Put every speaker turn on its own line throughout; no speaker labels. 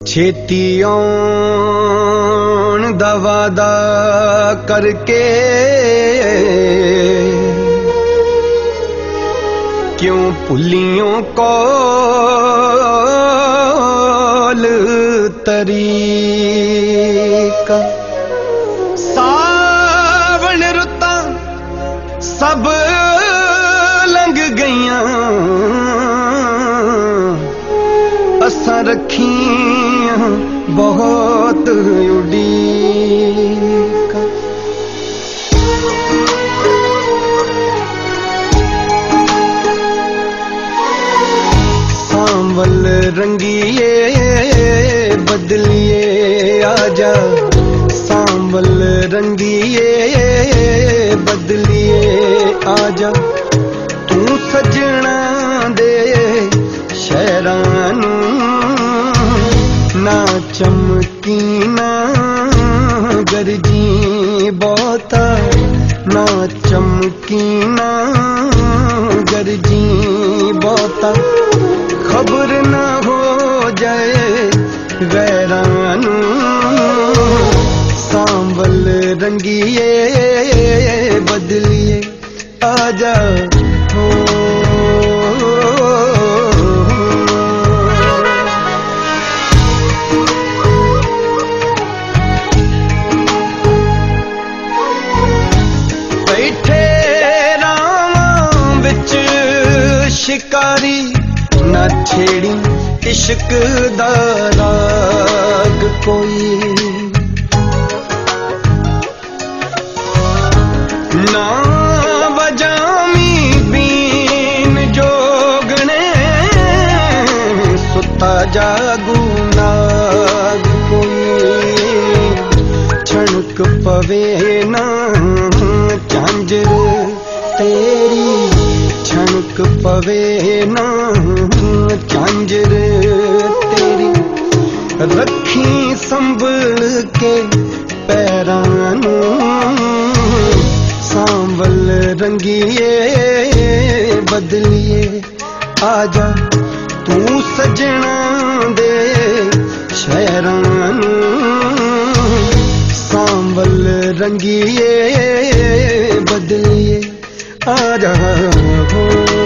छेती आउण दा वादा करके क्यों भुलियों कौल तरीका। सावन रुतां सब लंघ गईयां असां रखियां बहुत उड़ीका। सांवल रंगिए बदलिए आजा, सांवल रंगिए बदलिए आजा। तू सजना दे शहरां नूं ना चमकी ना गरजी बहुता, ना चमकी ना गरजी बहुता। खबर ना हो जाए गैरां नूं सांवल रंगिए बदलिए आजा। हो शिकारी ना छेड़ी इश्क दा राग कोई, ना बजामी बीन जोगने सुता जागू नाग कोई। छणक पवे ना झांझर तेरी, छणक पवे ना झांझर तेरी। रखी संभल के पैरां नूं सांवल रंगिए बदलिए आजा। तू सजना दे शहरां नूं सांवल रंगिए बदलिए आजा। हो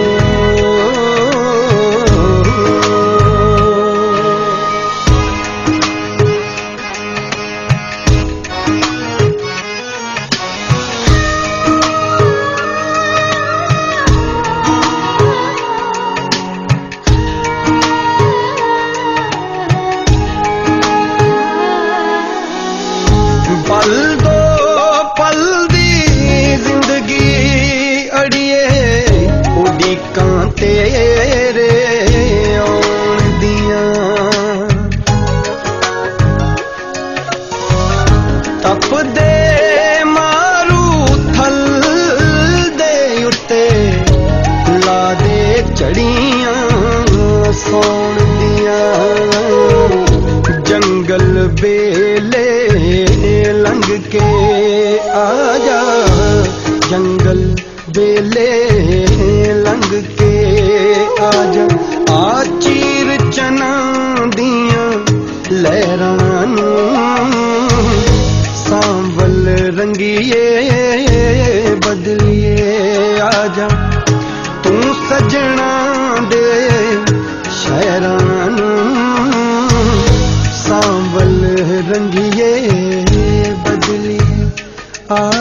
पल दो पल दी जिंदगी अड़िए उड़ीकां तेरे आउण दियां। तपदे मारू थल दे उत्ते ला दे चढ़ियां सौण दियां। जंगल बेले लंघ के आजा, जंगल बेले लंघ के आजा। आ चीर चना दियां लहरां नूं सांवल रंगिए बदलिए आजा। तू सजना दे शहरां नूं सांवल रंगिए बदलिए आ।